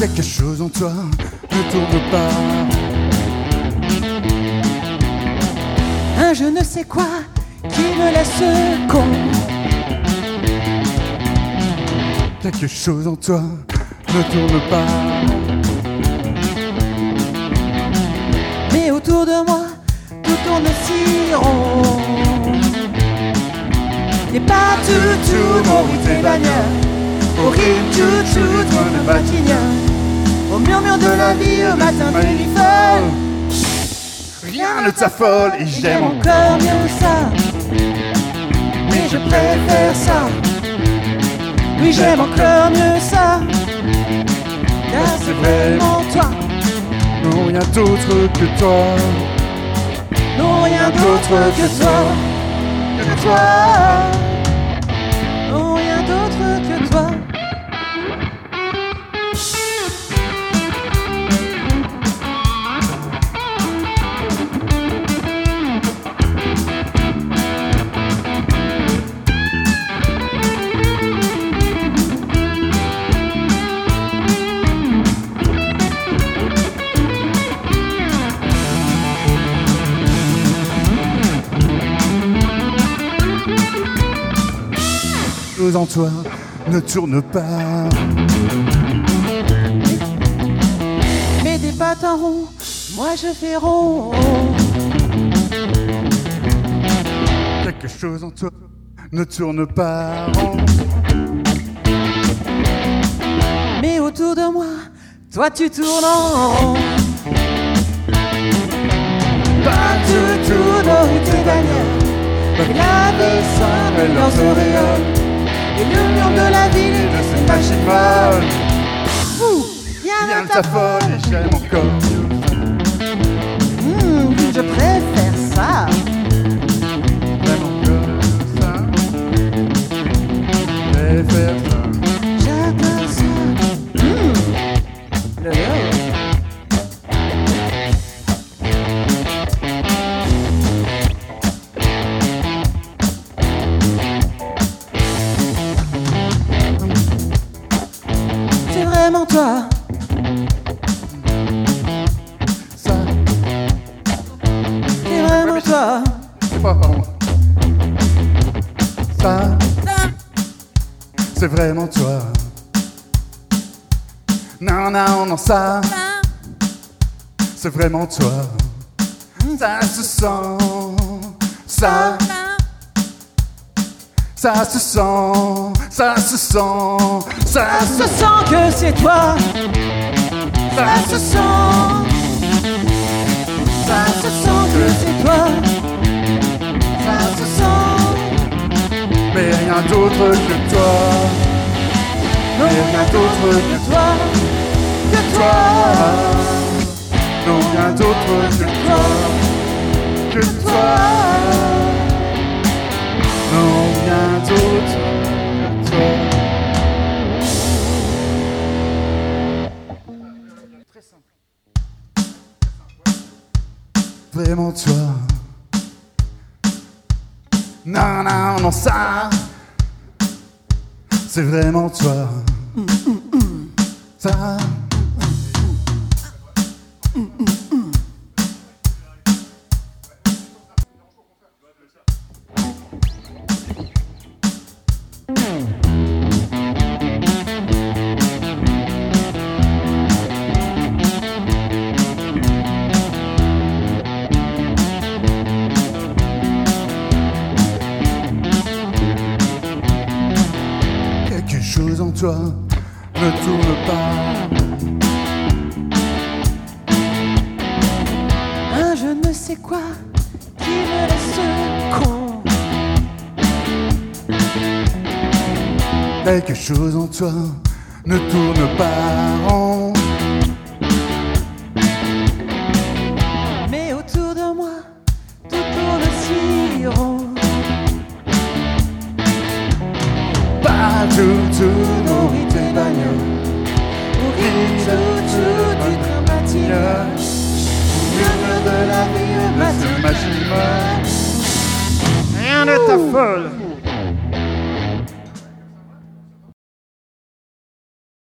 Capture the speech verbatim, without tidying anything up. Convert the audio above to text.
Quelque chose en toi ne tourne pas. Un je ne sais quoi qui me laisse con. Quelque chose en toi ne tourne pas. Mais autour de moi, tout tourne si rond. Et partout, tout mon rythme est bagnard. Au rythme, tout, tout, tout le bâtiment. Au murmure de la vie, au matin téléphone. Rien ne t'affole et j'aime encore mieux ça. Mais je préfère ça. Oui, j'aime encore mieux ça. Car c'est vraiment toi. Non, rien d'autre que toi. Non, rien d'autre que toi. Que toi. Non, rien d'autre que toi. En toi ne tourne pas. Mais des pattes en rond, moi je fais rond. Quelque chose en toi ne tourne pas rond. Mais autour de moi, toi tu tournes en rond. Partout, tout nos rues, tes bannières. Et la vie sonne leurs auréoles. Et le mur de la ville et de cette machine molle. Rien ne t'affole et j'aime encore mieux. Mmh, je préfère ça. J'aime encore ça. Je préfère ça. J'adore ça. Mmh. Le vraiment toi. Ça. C'est vraiment toi. C'est pas, pardon. Ça. C'est vraiment toi. Non, non, non, ça. C'est vraiment toi. Ça se sent. Ça. Ça se sent, ça se sent, ça Ça se se sent que c'est toi. Ça se sent. Ça se sent que c'est toi. Ça se sent. mais rien d'autre que toi. Non, rien d'autre que toi. Que toi. Non, rien d'autre que toi. Que toi. Non, rien d'autre que toi. Très simple. Vraiment toi. Non, non, non, ça. C'est vraiment toi. Ça. Quelque chose en toi ne tourne pas. Un je ne sais quoi qui me laisse con. Quelque chose en toi ne tourne pas rond. Mais autour de moi, tout tourne si rond. Partout, tout nos Nourrit tes bagnoles. Nourrit tout, tout du train matinal. Murmure de la vie, le ce matin. machine. Rien ne t'affole